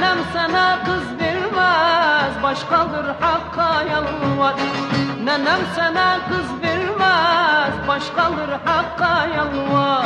Nenem sana kız vermez, başkadır Hakk'a yalvar. Nenem sana kız vermez, başkadır Hakk'a yalvar.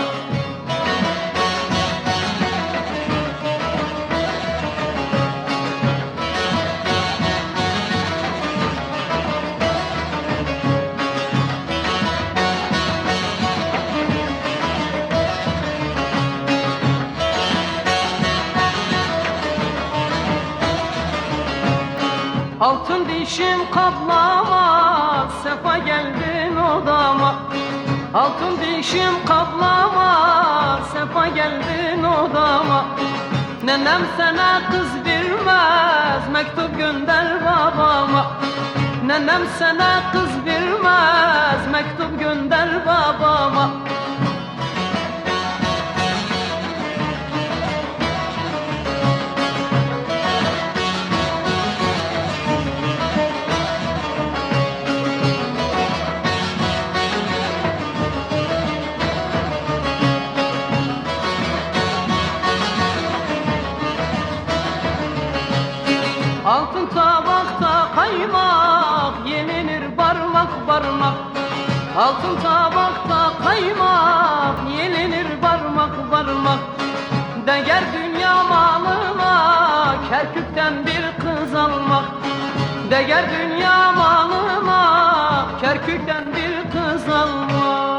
Altın dişim kaplama, sefa geldin odama. Altın dişim kaplama, sefa geldin odama. Nenem sana kız vermez, mektup gönder babama. Nenem sana kız vermez, mektup gönder babama. Altın tabakta kaymak, yenilir parmak parmak. Altın tabakta kaymak, yenilir parmak parmak. Değer dünya malına, Kerkük'ten bir kız almak. Değer dünya malına, Kerkük'ten bir kız almak.